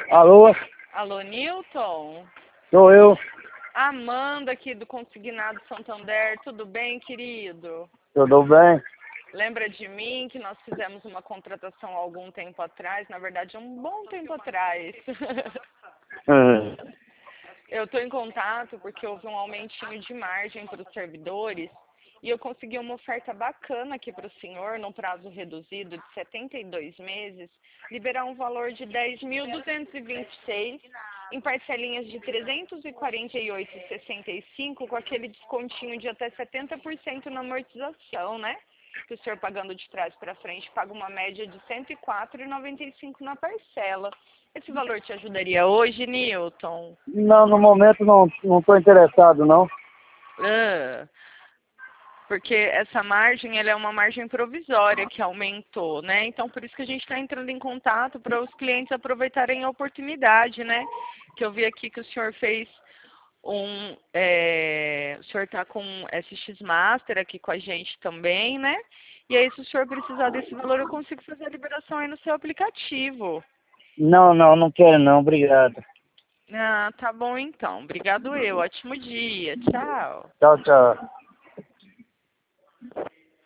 Alô? Alô, Newton? Sou eu. Amanda aqui do Consignado Santander, tudo bem, querido? Tudo bem? Lembra de mim que nós fizemos uma contratação há algum tempo atrás? Na verdade, um bom tempo atrás. Eu estou em contato porque houve um aumentinho de margem para os servidores e eu consegui uma oferta bacana aqui para o senhor, num prazo reduzido de 72 meses, liberar um valor de 10.226 em parcelinhas de 348,65 com aquele descontinho de até 70% na amortização, né? Que o senhor pagando de trás para frente paga uma média de R$ 104,95 na parcela. Esse valor te ajudaria hoje, Newton? Não, no momento não estou interessado, não. Porque essa margem, ela é uma margem provisória que aumentou, né? Então, por isso que a gente está entrando em contato para os clientes aproveitarem a oportunidade, né? Que eu vi aqui que o senhor fez o senhor está com SX Master aqui com a gente também, né? E aí, se o senhor precisar desse valor, eu consigo fazer a liberação aí no seu aplicativo. Não quero não, obrigado. Ah, tá bom então. Obrigado eu. Ótimo dia. Tchau. Tchau, tchau.